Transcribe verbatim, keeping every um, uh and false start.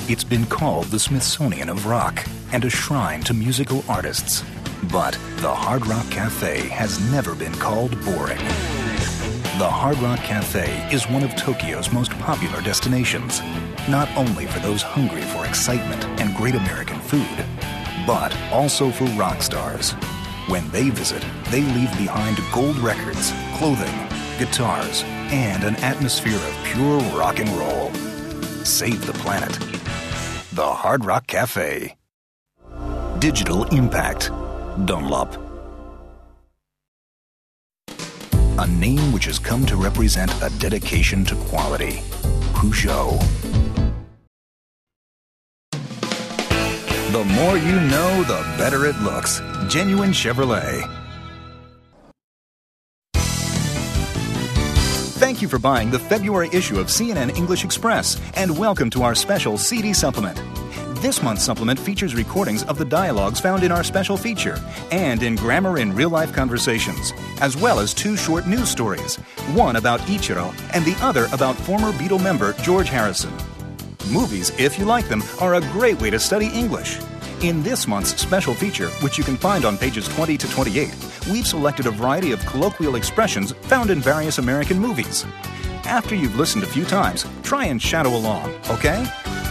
It's been called the Smithsonian of rock and a shrine to musical artists. But the Hard Rock Cafe has never been called boring. The Hard Rock Cafe is one of Tokyo's most popular destinations, not only for those hungry for excitement and great American food, but also for rock stars. When they visit, they leave behind gold records, clothing, guitars, and an atmosphere of pure rock and roll. Save the planet. The Hard Rock Cafe. Digital Impact. Dunlop. A name which has come to represent a dedication to quality. Peugeot. The more you know, the better it looks. Genuine Chevrolet. Thank you for buying the February issue of C N N English Express, and welcome to our special C D supplement. This month's supplement features recordings of the dialogues found in our special feature and in Grammar in Real-Life Conversations, as well as two short news stories, one about Ichiro and the other about former Beatle member George Harrison. Movies, if you like them, are a great way to study English. In this month's special feature, which you can find on pages twenty to twenty-eight, we've selected a variety of colloquial expressions found in various American movies. After you've listened a few times, try and shadow along, okay?